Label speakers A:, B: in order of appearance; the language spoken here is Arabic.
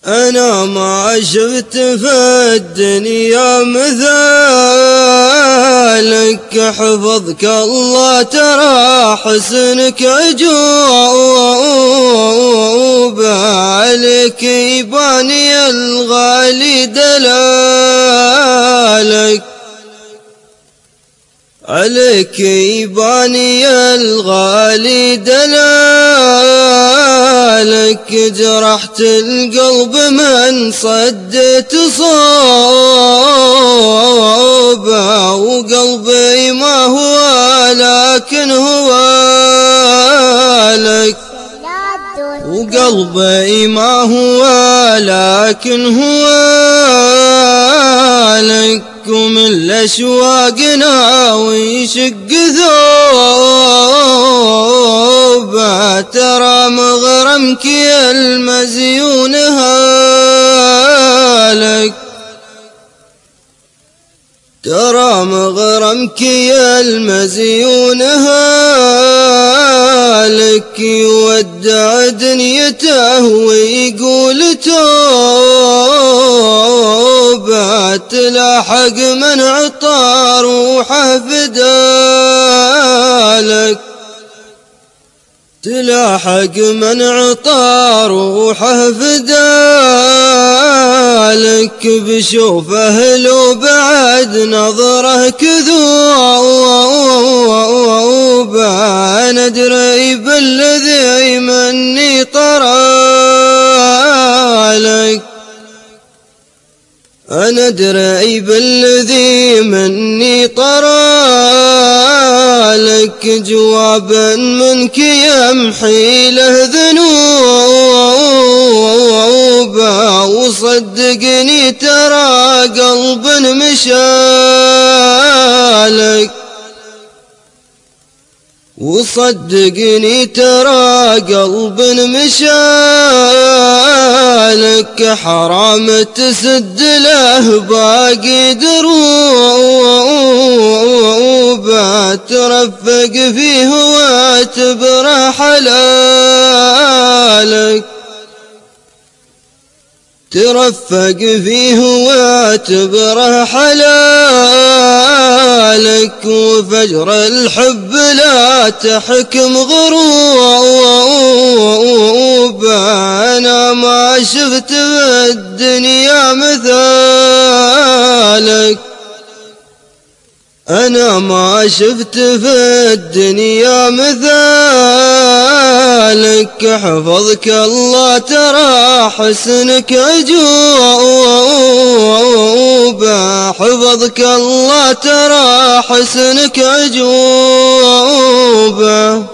A: أنا ما شفت في الدنيا مثالك، حفظك الله ترى حسنك عجوب، عليك يباني الغالي دلالك، عليك يباني الغالي دلالك، جرحت القلب من صدت صوبه، وقلبي ما هو لكن هو لك، وقلبي ما هو لكن هو لك، ومن الأشواقنا ويشق ثوبه، ترى مغرمك يا المزيون هالك، ترى مغرمك يا المزيون هالك، يودع دنيته ويقول توبه، تلاحق من عطى روحه فدالك، تلاحق من عطى روحه فدالك، بشوفه لو بعد نظره كذوب، أنا أدري بالذي مني طرالك، أنا أدري بالذي مني طرالك، جوابا منك يمحي له ذنوبه، وصدقني ترى قلب مشالك، وصدقني ترى قلب مشالك، حرام تسد له باقي دروبه، ترفق فيه واعتبره حلالك، ترفق فيه واعتبره حلالك، وفجر الحب لا تحكم غروبه، أنا ما شفت في الدنيا مثالك، أنا ما شفت في الدنيا مثالك، حفظك الله ترى حسنك عجوب، حفظك الله ترى حسنك عجوب.